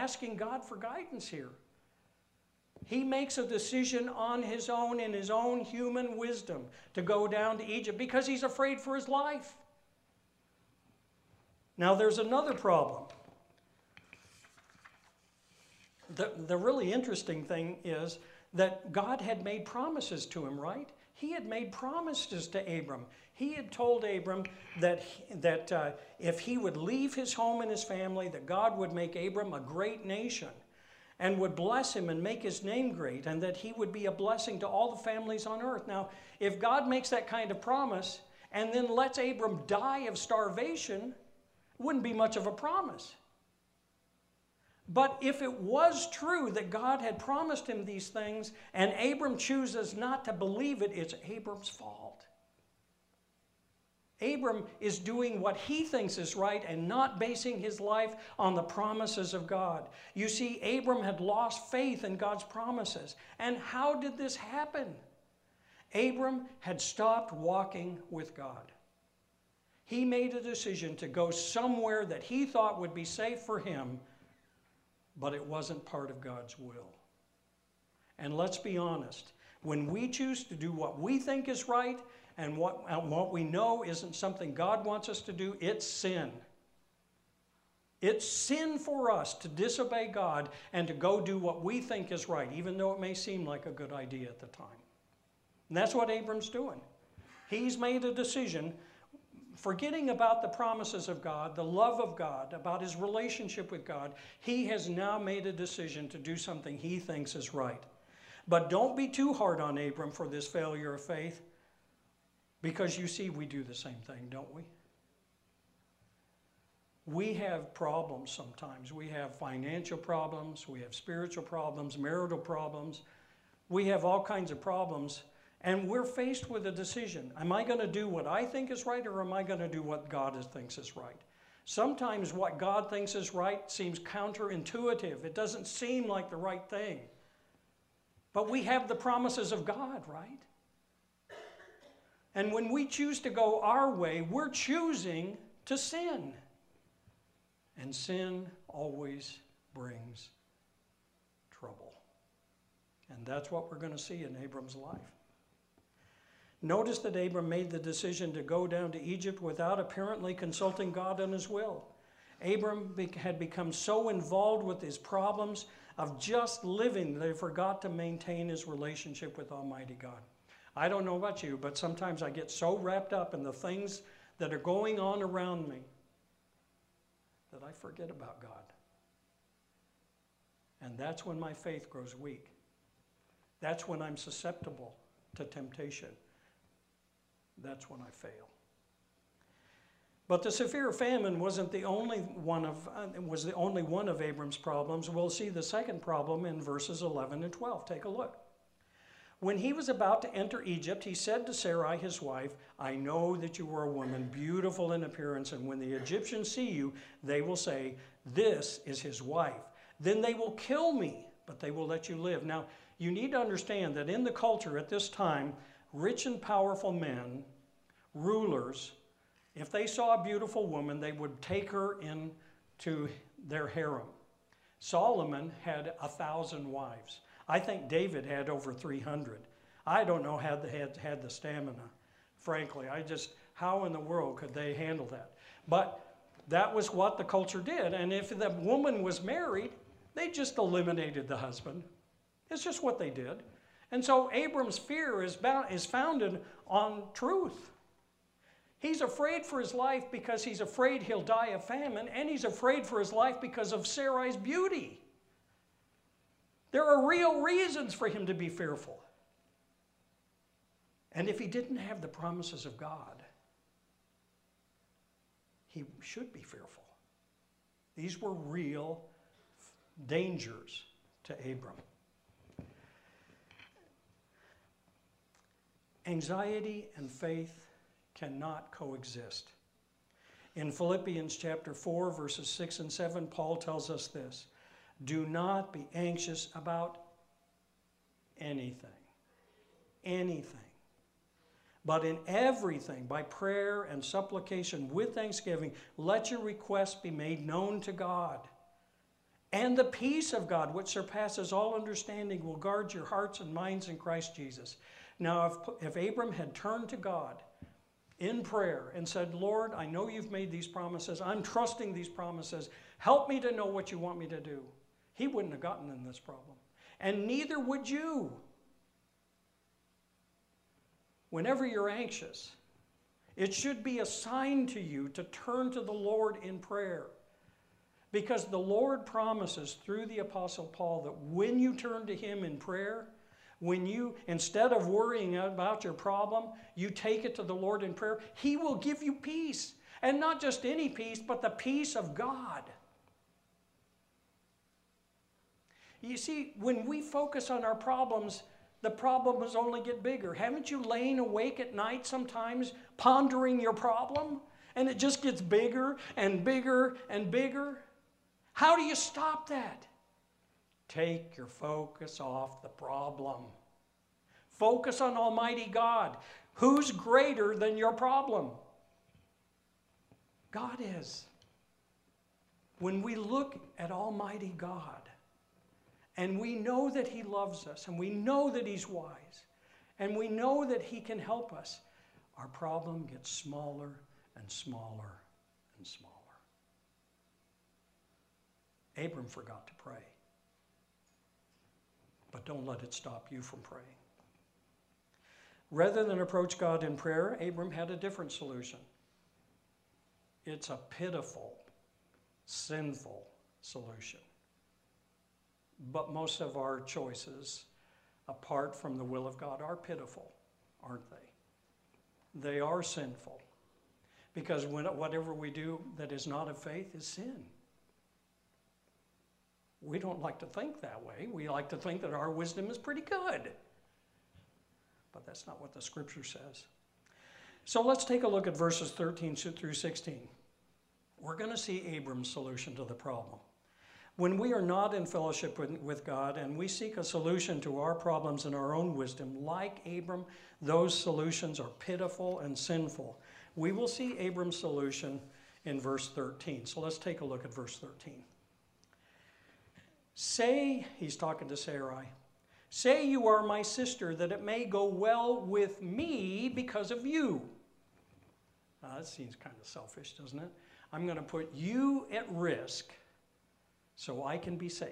asking God for guidance here. He makes a decision on his own, in his own human wisdom, to go down to Egypt because he's afraid for his life. Now there's another problem. The really interesting thing is that God had made promises to him, right? He had made promises to Abram. He had told Abram that if he would leave his home and his family, that God would make Abram a great nation and would bless him and make his name great, and that he would be a blessing to all the families on earth. Now, if God makes that kind of promise and then lets Abram die of starvation, it wouldn't be much of a promise. But if it was true that God had promised him these things and Abram chooses not to believe it, it's Abram's fault. Abram is doing what he thinks is right and not basing his life on the promises of God. You see, Abram had lost faith in God's promises. And how did this happen? Abram had stopped walking with God. He made a decision to go somewhere that he thought would be safe for him, but it wasn't part of God's will. And let's be honest, when we choose to do what we think is right and what we know isn't something God wants us to do, it's sin. It's sin for us to disobey God and to go do what we think is right, even though it may seem like a good idea at the time. And that's what Abram's doing. He's made a decision, forgetting about the promises of God, the love of God, about his relationship with God. He has now made a decision to do something he thinks is right. But don't be too hard on Abram for this failure of faith, because you see, we do the same thing, don't we? We have problems sometimes. We have financial problems, we have spiritual problems, marital problems. We have all kinds of problems, and we're faced with a decision. Am I going to do what I think is right, or am I going to do what God thinks is right? Sometimes what God thinks is right seems counterintuitive. It doesn't seem like the right thing. But we have the promises of God, right? And when we choose to go our way, we're choosing to sin. And sin always brings trouble. And that's what we're going to see in Abram's life. Notice that Abram made the decision to go down to Egypt without apparently consulting God on his will. Abram had become so involved with his problems of just living that he forgot to maintain his relationship with Almighty God. I don't know about you, but sometimes I get so wrapped up in the things that are going on around me that I forget about God. And that's when my faith grows weak. That's when I'm susceptible to temptation. That's when I fail. But the severe famine wasn't the only one of Abram's problems. We'll see the second problem in verses 11 and 12. Take a look. When he was about to enter Egypt, he said to Sarai, his wife, I know that you are a woman beautiful in appearance, and when the Egyptians see you, they will say, this is his wife. Then they will kill me, but they will let you live. Now, you need to understand that in the culture at this time, rich and powerful men, rulers, if they saw a beautiful woman, they would take her into their harem. Solomon had 1,000 wives. I think David had over 300. I don't know how they had the stamina, frankly. How in the world could they handle that? But that was what the culture did. And if the woman was married, they just eliminated the husband. It's just what they did. And so Abram's fear is founded on truth. He's afraid for his life because he's afraid he'll die of famine, and he's afraid for his life because of Sarai's beauty. There are real reasons for him to be fearful. And if he didn't have the promises of God, he should be fearful. These were real dangers to Abram. Anxiety and faith cannot coexist. In Philippians chapter 4, verses 6 and 7, Paul tells us this. Do not be anxious about anything. But in everything, by prayer and supplication with thanksgiving, let your requests be made known to God. And the peace of God, which surpasses all understanding, will guard your hearts and minds in Christ Jesus. Now, if Abram had turned to God in prayer and said, Lord, I know you've made these promises. I'm trusting these promises. Help me to know what you want me to do. He wouldn't have gotten in this problem. And neither would you. Whenever you're anxious, it should be a sign to you to turn to the Lord in prayer. Because the Lord promises through the Apostle Paul that when you turn to him in prayer, when you, instead of worrying about your problem, you take it to the Lord in prayer, he will give you peace. And not just any peace, but the peace of God. You see, when we focus on our problems, the problems only get bigger. Haven't you lain awake at night sometimes pondering your problem? And it just gets bigger and bigger and bigger. How do you stop that? Take your focus off the problem. Focus on Almighty God. Who's greater than your problem? God is. When we look at Almighty God, and we know that he loves us, and we know that he's wise, and we know that he can help us, our problem gets smaller and smaller and smaller. Abram forgot to pray. But don't let it stop you from praying. Rather than approach God in prayer, Abram had a different solution. It's a pitiful, sinful solution. But most of our choices, apart from the will of God, are pitiful, aren't they? They are sinful. Because whatever we do that is not of faith is sin. We don't like to think that way. We like to think that our wisdom is pretty good. But that's not what the scripture says. So let's take a look at verses 13 through 16. We're going to see Abram's solution to the problem. When we are not in fellowship with God and we seek a solution to our problems in our own wisdom, like Abram, those solutions are pitiful and sinful. We will see Abram's solution in verse 13. So let's take a look at verse 13. Say, he's talking to Sarai, say you are my sister, that it may go well with me because of you. That seems kind of selfish, doesn't it? I'm going to put you at risk so I can be safe.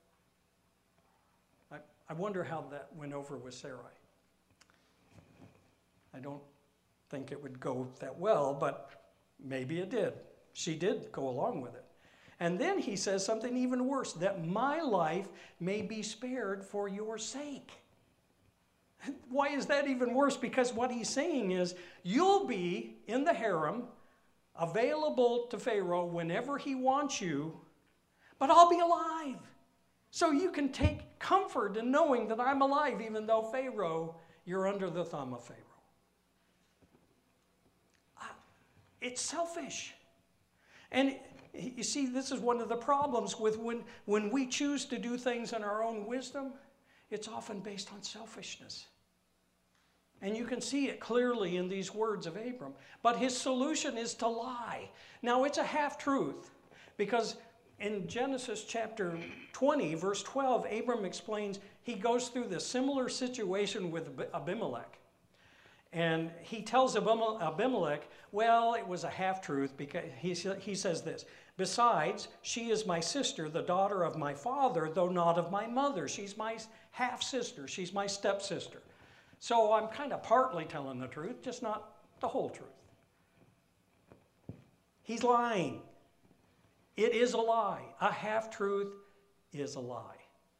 I wonder how that went over with Sarai. I don't think it would go that well, but maybe it did. She did go along with it. And then he says something even worse, that my life may be spared for your sake. Why is that even worse? Because what he's saying is, you'll be in the harem, available to Pharaoh whenever he wants you, but I'll be alive. So you can take comfort in knowing that I'm alive, even though Pharaoh, you're under the thumb of Pharaoh. It's selfish. And you see, this is one of the problems with when we choose to do things in our own wisdom, it's often based on selfishness. And you can see it clearly in these words of Abram. But his solution is to lie. Now, it's a half-truth, because in Genesis chapter 20, verse 12, Abram explains he goes through the similar situation with Abimelech. And he tells Abimelech, well, it was a half-truth, because he says this, besides, she is my sister, the daughter of my father, though not of my mother. She's my half-sister. She's my stepsister. So I'm kind of partly telling the truth, just not the whole truth. He's lying. It is a lie. A half-truth is a lie.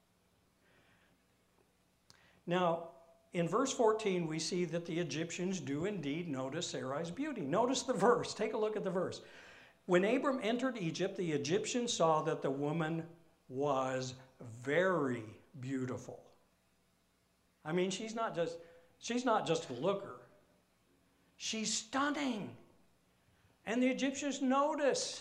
Now, in verse 14, we see that the Egyptians do indeed notice Sarai's beauty. Notice the verse. Take a look at the verse. When Abram entered Egypt, the Egyptians saw that the woman was very beautiful. I mean, she's not just a looker. She's stunning. And the Egyptians notice.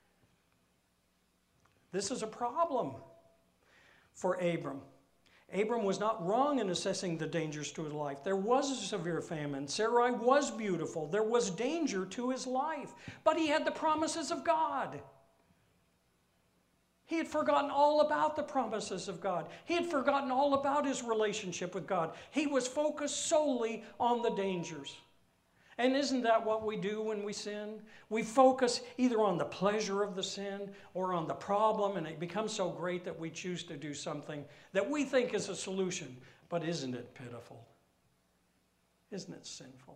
This is a problem for Abram. Abram was not wrong in assessing the dangers to his life. There was a severe famine. Sarai was beautiful. There was danger to his life. But he had the promises of God. He had forgotten all about the promises of God. He had forgotten all about his relationship with God. He was focused solely on the dangers. And isn't that what we do when we sin? We focus either on the pleasure of the sin or on the problem, and it becomes so great that we choose to do something that we think is a solution. But isn't it pitiful? Isn't it sinful?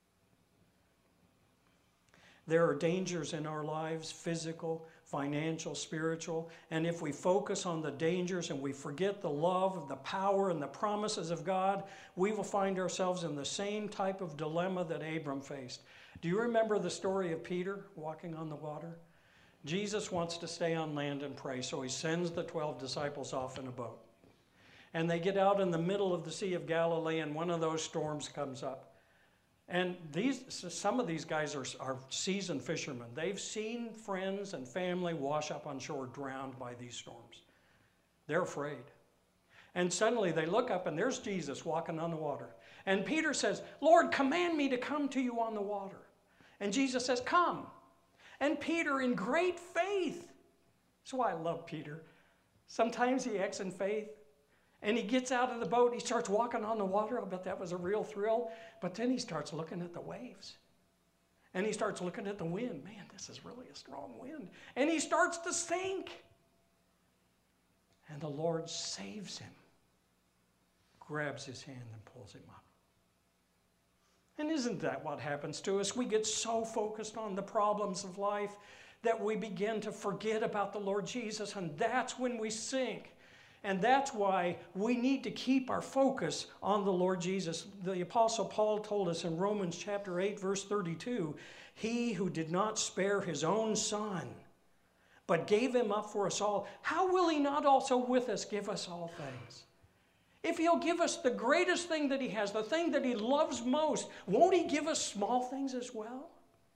There are dangers in our lives, physical, financial, spiritual, and if we focus on the dangers and we forget the love, the power, and the promises of God, we will find ourselves in the same type of dilemma that Abram faced. Do you remember the story of Peter walking on the water? Jesus wants to stay on land and pray, so he sends the 12 disciples off in a boat. And they get out in the middle of the Sea of Galilee, and one of those storms comes up. And some of these guys are seasoned fishermen. They've seen friends and family wash up on shore drowned by these storms. They're afraid. And suddenly they look up and there's Jesus walking on the water. And Peter says, "Lord, command me to come to you on the water." And Jesus says, "Come." And Peter, in great faith, that's why I love Peter. Sometimes he acts in faith. And he gets out of the boat, he starts walking on the water. I bet that was a real thrill. But then he starts looking at the waves. And he starts looking at the wind. Man, this is really a strong wind. And he starts to sink. And the Lord saves him, grabs his hand and pulls him up. And isn't that what happens to us? We get so focused on the problems of life that we begin to forget about the Lord Jesus. And that's when we sink. And that's why we need to keep our focus on the Lord Jesus. The Apostle Paul told us in Romans chapter 8, verse 32, "He who did not spare his own son, but gave him up for us all, how will he not also with us give us all things?" If he'll give us the greatest thing that he has, the thing that he loves most, won't he give us small things as well?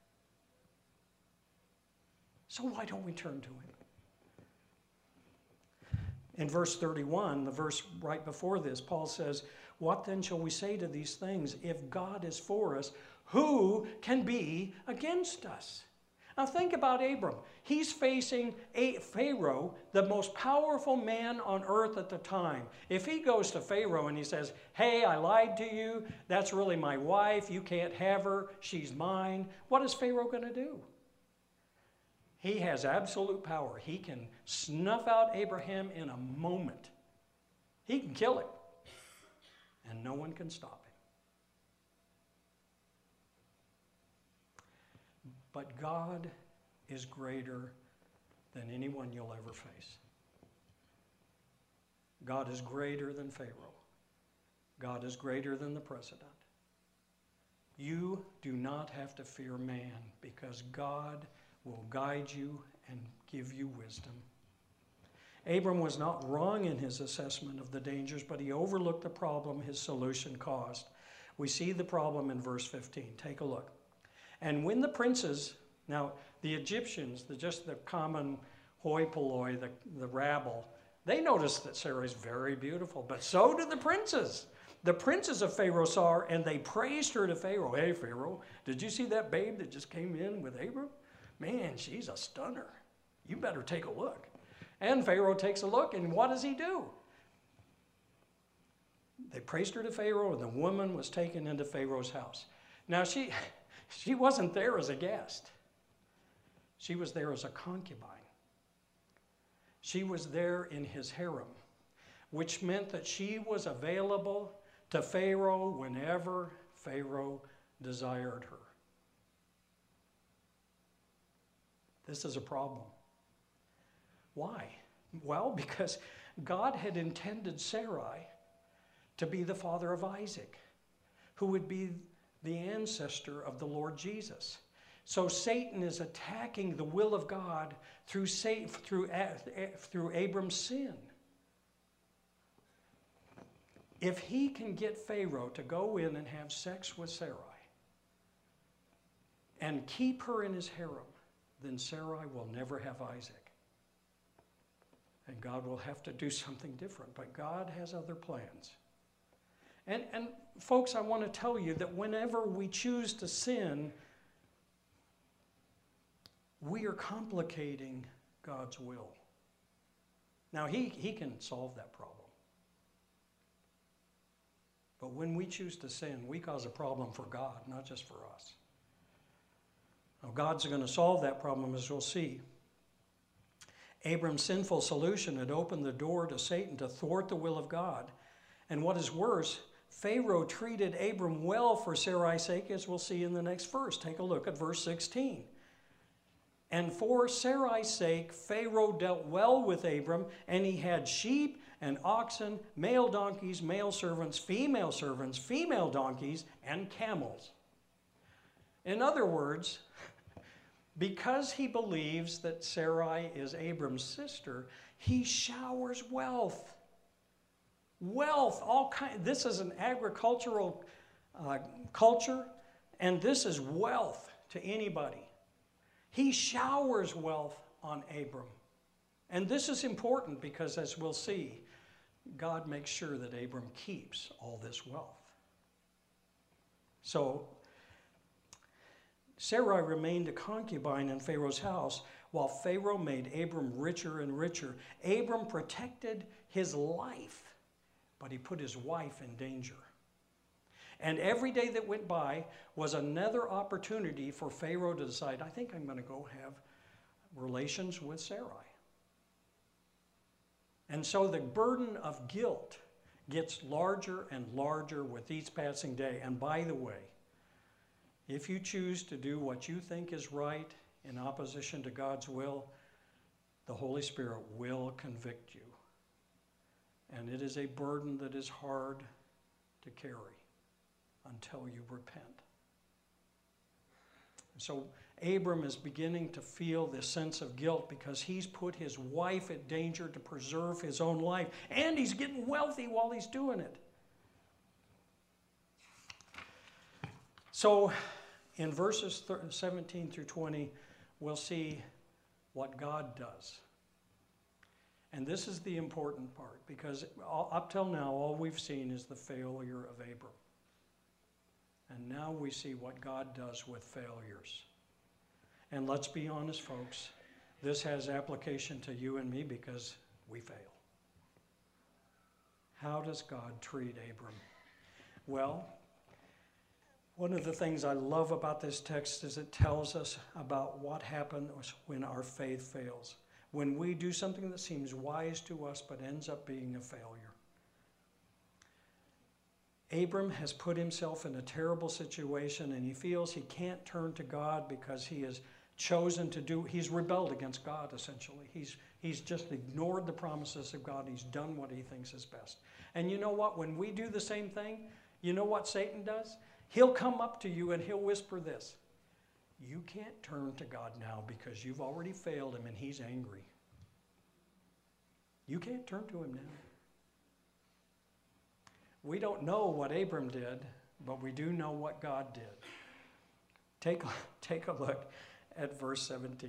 So why don't we turn to him? In verse 31, the verse right before this, Paul says, "What then shall we say to these things? If God is for us, who can be against us?" Now think about Abram. He's facing Pharaoh, the most powerful man on earth at the time. If he goes to Pharaoh and he says, "Hey, I lied to you. That's really my wife. You can't have her. She's mine." What is Pharaoh going to do? He has absolute power. He can snuff out Abraham in a moment. He can kill him, and no one can stop him. But God is greater than anyone you'll ever face. God is greater than Pharaoh. God is greater than the president. You do not have to fear man, because God will guide you and give you wisdom. Abram was not wrong in his assessment of the dangers, but he overlooked the problem his solution caused. We see the problem in verse 15. Take a look. "And when the princes," now the Egyptians, just the common hoi polloi, the rabble, they noticed that Sarah is very beautiful, but so did the princes. The princes of Pharaoh saw her, and they praised her to Pharaoh. "Hey, Pharaoh, did you see that babe that just came in with Abram? Man, she's a stunner. You better take a look." And Pharaoh takes a look, and what does he do? They praised her to Pharaoh, and the woman was taken into Pharaoh's house. Now, she wasn't there as a guest. She was there as a concubine. She was there in his harem, which meant that she was available to Pharaoh whenever Pharaoh desired her. This is a problem. Why? Well, because God had intended Sarai to be the father of Isaac, who would be the ancestor of the Lord Jesus. So Satan is attacking the will of God through Abram's sin. If he can get Pharaoh to go in and have sex with Sarai and keep her in his harem, then Sarai will never have Isaac. And God will have to do something different. But God has other plans. And folks, I want to tell you that whenever we choose to sin, we are complicating God's will. Now, he can solve that problem. But when we choose to sin, we cause a problem for God, not just for us. Now, God's going to solve that problem, as we'll see. Abram's sinful solution had opened the door to Satan to thwart the will of God. And what is worse, Pharaoh treated Abram well for Sarai's sake, as we'll see in the next verse. Take a look at verse 16. And for Sarai's sake, Pharaoh dealt well with Abram, and he had sheep and oxen, male donkeys, male servants, female donkeys, and camels. In other words, because he believes that Sarai is Abram's sister, he showers wealth. Wealth, all kind. This is an agricultural culture, and this is wealth to anybody. He showers wealth on Abram. And this is important because, as we'll see, God makes sure that Abram keeps all this wealth. So, Sarai remained a concubine in Pharaoh's house while Pharaoh made Abram richer and richer. Abram protected his life, but he put his wife in danger. And every day that went by was another opportunity for Pharaoh to decide, I think I'm going to go have relations with Sarai. And so the burden of guilt gets larger and larger with each passing day. And by the way, if you choose to do what you think is right in opposition to God's will, the Holy Spirit will convict you. And it is a burden that is hard to carry until you repent. So Abram is beginning to feel this sense of guilt because he's put his wife at danger to preserve his own life, and he's getting wealthy while he's doing it. So in verses 17 through 20, we'll see what God does. And this is the important part, because up till now, all we've seen is the failure of Abram. And now we see what God does with failures. And let's be honest, folks, this has application to you and me because we fail. How does God treat Abram? Well, one of the things I love about this text is it tells us about what happens when our faith fails. When we do something that seems wise to us but ends up being a failure. Abram has put himself in a terrible situation, and he feels he can't turn to God because he has chosen to do, he's rebelled against God, essentially. He's just ignored the promises of God. He's done what he thinks is best. And you know what? When we do the same thing, you know what Satan does? He'll come up to you and he'll whisper this. You can't turn to God now because you've already failed him and he's angry. You can't turn to him now. We don't know what Abram did, but we do know what God did. Take a look at verse 17.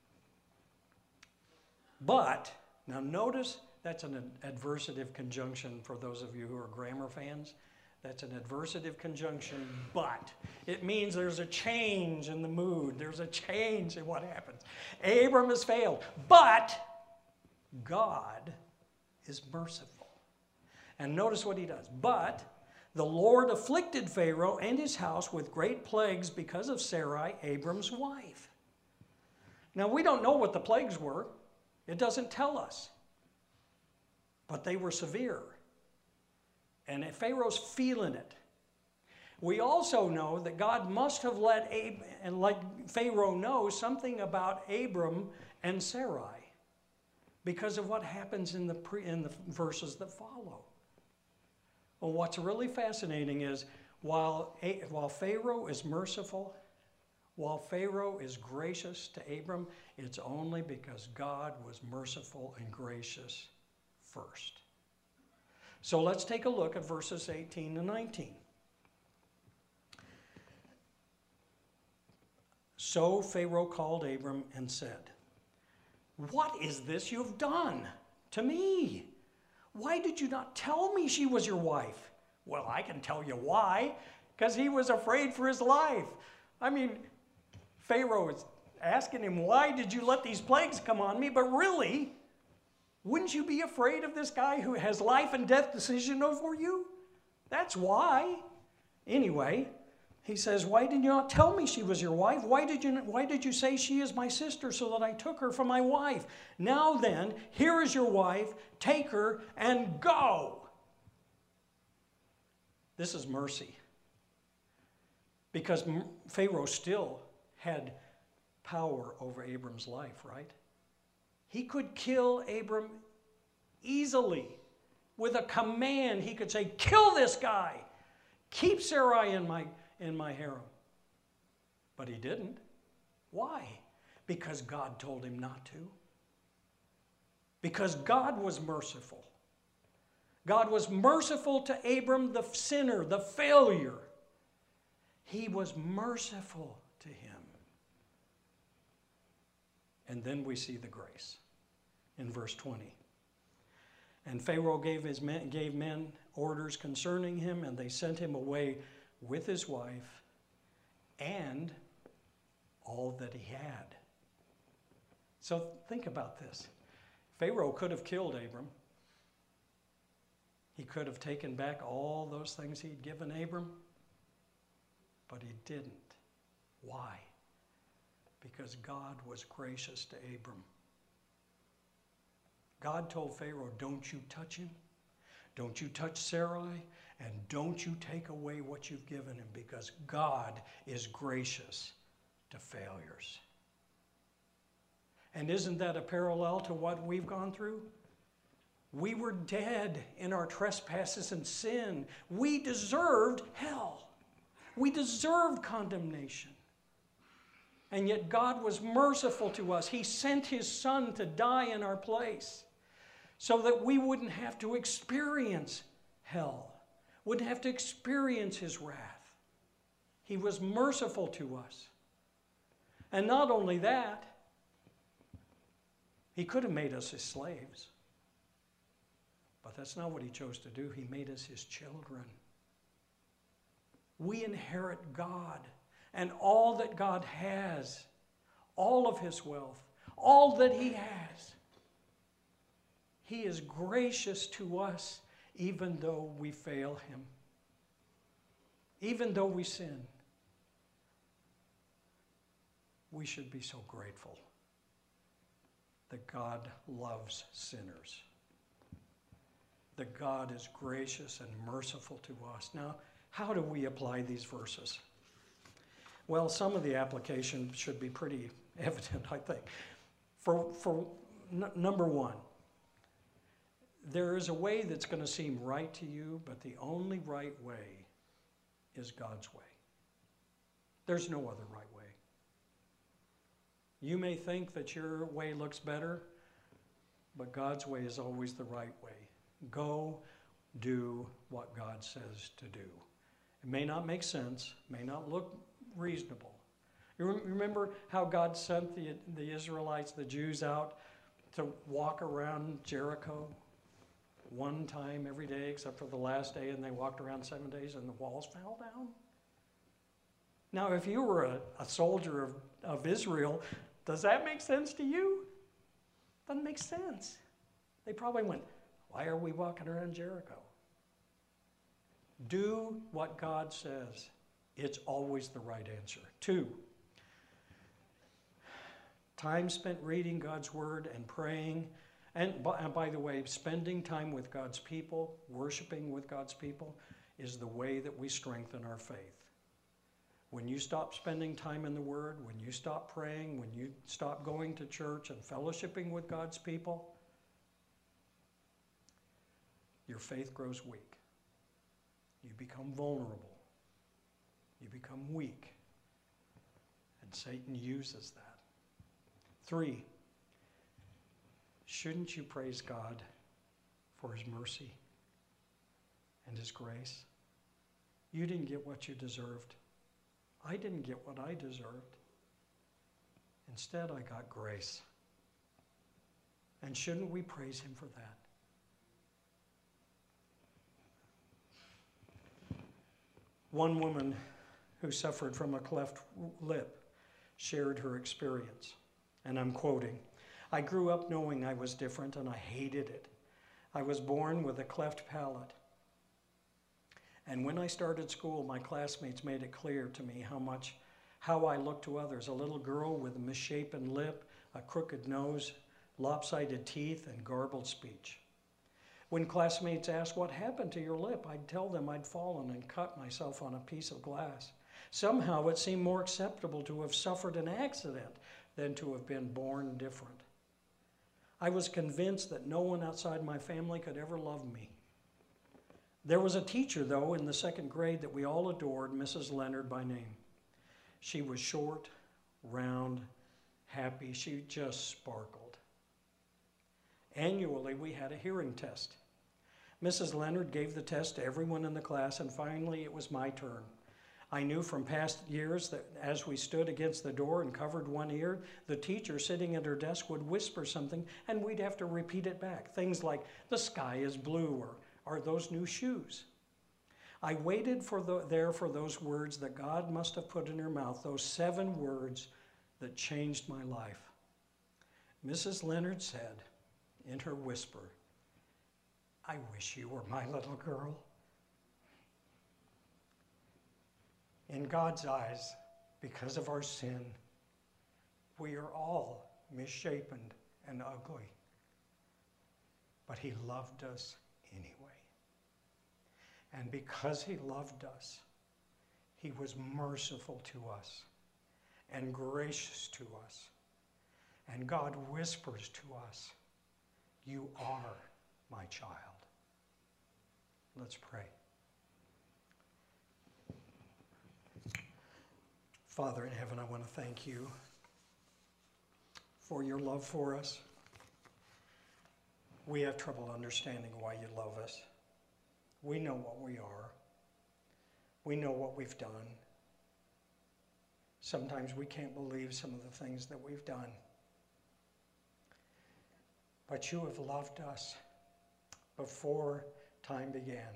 But, now notice that's an adversative conjunction for those of you who are grammar fans. That's an adversative conjunction, but. It means there's a change in the mood. There's a change in what happens. Abram has failed, but God is merciful. And notice what he does. But the Lord afflicted Pharaoh and his house with great plagues because of Sarai, Abram's wife. Now, we don't know what the plagues were. It doesn't tell us. But they were severe. And Pharaoh's feeling it. We also know that God must have let Pharaoh know something about Abram and Sarai because of what happens in the verses that follow. Well, what's really fascinating is while Pharaoh is merciful, while Pharaoh is gracious to Abram, it's only because God was merciful and gracious first. So let's take a look at verses 18 and 19. So Pharaoh called Abram and said, "What is this you've done to me? Why did you not tell me she was your wife?" Well, I can tell you why. Because he was afraid for his life. I mean, Pharaoh is asking him, why did you let these plagues come on me? But really, Wouldn't you be afraid of this guy who has life and death decision over you? That's why. Anyway, he says, why did you not tell me she was your wife? Why did you say she is my sister so that I took her for my wife? Now then, here is your wife. Take her and go. This is mercy. Because Pharaoh still had power over Abram's life, right? He could kill Abram easily. With a command, he could say, kill this guy. Keep Sarai in my harem. But he didn't. Why? Because God told him not to. Because God was merciful. God was merciful to Abram, the sinner, the failure. He was merciful to him. And then we see the grace in verse 20. And Pharaoh gave men orders concerning him, and they sent him away with his wife and all that he had. So think about this. Pharaoh could have killed Abram. He could have taken back all those things he'd given Abram, but he didn't. Why? Because God was gracious to Abram. God told Pharaoh, don't you touch him, don't you touch Sarai, and don't you take away what you've given him, because God is gracious to failures. And isn't that a parallel to what we've gone through? We were dead in our trespasses and sin. We deserved hell. We deserved condemnation. And yet God was merciful to us. He sent his Son to die in our place so that we wouldn't have to experience hell, wouldn't have to experience his wrath. He was merciful to us. And not only that, he could have made us his slaves. But that's not what he chose to do. He made us his children. We inherit God and all that God has, all of his wealth, all that he has. He is gracious to us even though we fail him, even though we sin. We should be so grateful that God loves sinners, that God is gracious and merciful to us. Now, how do we apply these verses? Well, some of the application should be pretty evident, I think. Number one, there is a way that's going to seem right to you, but the only right way is God's way. There's no other right way. You may think that your way looks better, but God's way is always the right way. Go do what God says to do. It may not make sense, may not look reasonable. You remember how God sent the Israelites, the Jews, out to walk around Jericho one time every day except for the last day, and they walked around 7 days and the walls fell down? Now, if you were a soldier of Israel, does that make sense to you? Doesn't make sense. They probably went, why are we walking around Jericho? Do what God says. It's always the right answer. 2, time spent reading God's word and praying. And by the way, spending time with God's people, worshiping with God's people, is the way that we strengthen our faith. When you stop spending time in the Word, when you stop praying, when you stop going to church and fellowshipping with God's people, your faith grows weak. You become vulnerable. You become weak. And Satan uses that. 3, shouldn't you praise God for his mercy and his grace? You didn't get what you deserved. I didn't get what I deserved. Instead, I got grace. And shouldn't we praise him for that? One woman who suffered from a cleft lip shared her experience, and I'm quoting, I grew up knowing I was different, and I hated it. I was born with a cleft palate. And when I started school, my classmates made it clear to me how I looked to others. A little girl with a misshapen lip, a crooked nose, lopsided teeth, and garbled speech. When classmates asked, "What happened to your lip?" I'd tell them I'd fallen and cut myself on a piece of glass. Somehow it seemed more acceptable to have suffered an accident than to have been born different. I was convinced that no one outside my family could ever love me. There was a teacher, though, in the second grade that we all adored, Mrs. Leonard by name. She was short, round, happy. She just sparkled. Annually, we had a hearing test. Mrs. Leonard gave the test to everyone in the class, and finally it was my turn. I knew from past years that as we stood against the door and covered one ear, the teacher sitting at her desk would whisper something, and we'd have to repeat it back. Things like, "The sky is blue," or "Are those new shoes?" I waited for those words that God must have put in her mouth, those 7 words that changed my life. Mrs. Leonard said, in her whisper, "I wish you were my little girl." In God's eyes, because of our sin, we are all misshapen and ugly. But He loved us anyway. And because He loved us, He was merciful to us and gracious to us. And God whispers to us, "You are my child." Let's pray. Father in heaven, I want to thank you for your love for us. We have trouble understanding why you love us. We know what we are. We know what we've done. Sometimes we can't believe some of the things that we've done. But you have loved us before time began.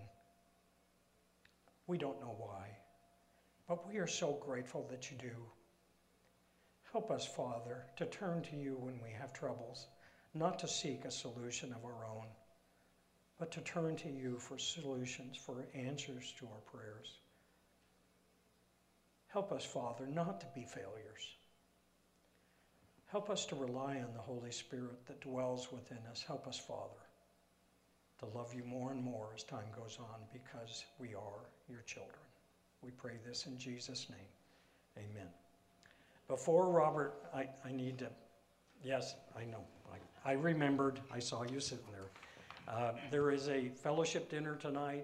We don't know why, but we are so grateful that you do. Help us, Father, to turn to you when we have troubles, not to seek a solution of our own, but to turn to you for solutions, for answers to our prayers. Help us, Father, not to be failures. Help us to rely on the Holy Spirit that dwells within us. Help us, Father, to love you more and more as time goes on, because we are your children. We pray this in Jesus' name. Amen. Before Robert, I need to, yes, I know. I remembered. I saw you sitting there. There is a fellowship dinner tonight.